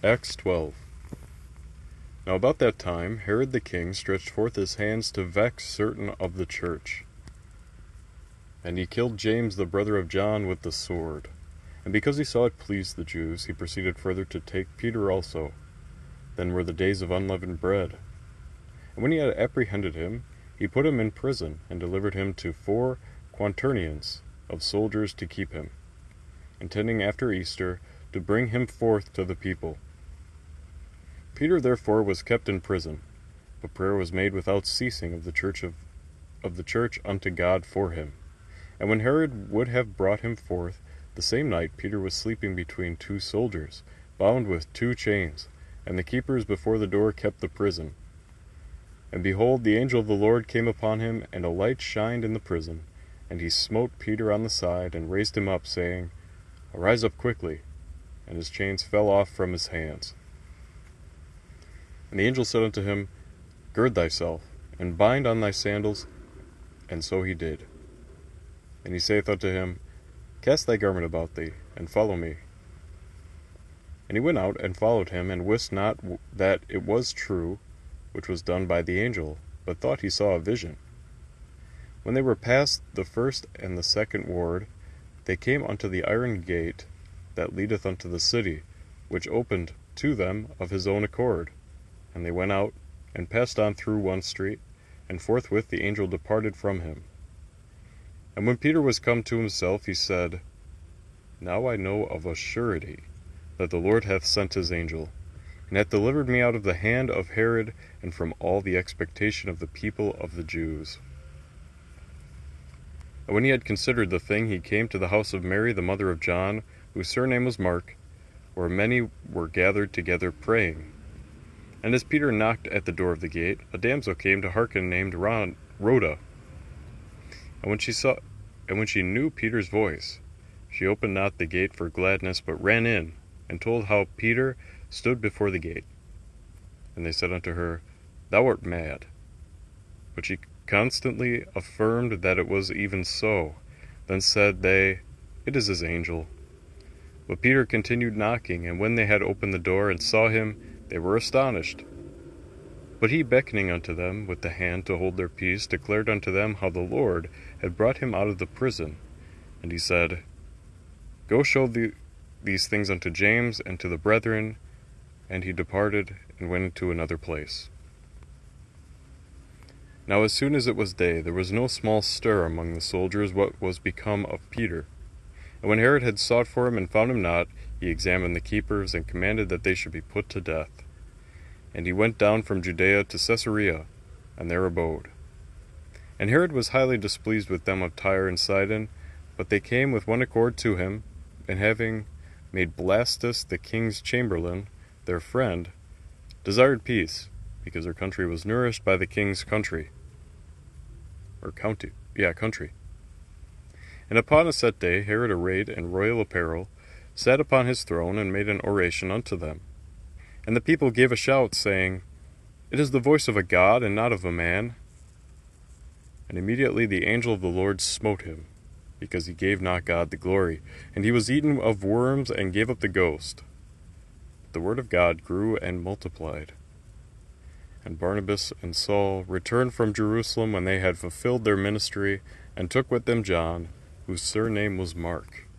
Acts 12. Now about that time Herod the king stretched forth his hands to vex certain of the church. And he killed James the brother of John with the sword. And because he saw it pleased the Jews, he proceeded further to take Peter also. Then were the days of unleavened bread. And when he had apprehended him, he put him in prison, and delivered him to 4 quaternions of soldiers to keep him, intending after Easter to bring him forth to the people. Peter therefore was kept in prison, but prayer was made without ceasing of the church unto God for him. And when Herod would have brought him forth, the same night Peter was sleeping between 2 soldiers, bound with 2 chains, and the keepers before the door kept the prison. And behold, the angel of the Lord came upon him, and a light shined in the prison. And he smote Peter on the side, and raised him up, saying, Arise up quickly. And his chains fell off from his hands. And the angel said unto him, Gird thyself, and bind on thy sandals. And so he did. And he saith unto him, Cast thy garment about thee, and follow me. And he went out, and followed him, and wist not that it was true, which was done by the angel, but thought he saw a vision. When they were past the first and the second ward, they came unto the iron gate that leadeth unto the city, which opened to them of his own accord. And they went out, and passed on through one street, and forthwith the angel departed from him. And when Peter was come to himself, he said, Now I know of a surety that the Lord hath sent his angel, and hath delivered me out of the hand of Herod, and from all the expectation of the people of the Jews. And when he had considered the thing, he came to the house of Mary, the mother of John, whose surname was Mark, where many were gathered together praying. And as Peter knocked at the door of the gate, a damsel came to hearken named Rhoda. And when she knew Peter's voice, she opened not the gate for gladness, but ran in, and told how Peter stood before the gate. And they said unto her, Thou art mad. But she constantly affirmed that it was even so. Then said they, It is his angel. But Peter continued knocking, and when they had opened the door and saw him, they were astonished. But he, beckoning unto them with the hand to hold their peace, declared unto them how the Lord had brought him out of the prison. And he said, Go show these things unto James and to the brethren. And he departed, and went into another place. Now as soon as it was day, there was no small stir among the soldiers what was become of Peter. And when Herod had sought for him and found him not, he examined the keepers, and commanded that they should be put to death. And he went down from Judea to Caesarea, and there abode. And Herod was highly displeased with them of Tyre and Sidon, but they came with one accord to him, and having made Blastus the king's chamberlain their friend, desired peace, because their country was nourished by the king's country. And upon a set day, Herod, arrayed in royal apparel, sat upon his throne, and made an oration unto them. And the people gave a shout, saying, It is the voice of a God, and not of a man. And immediately the angel of the Lord smote him, because he gave not God the glory. And he was eaten of worms, and gave up the ghost. But the word of God grew and multiplied. And Barnabas and Saul returned from Jerusalem when they had fulfilled their ministry, and took with them John, whose surname was Mark.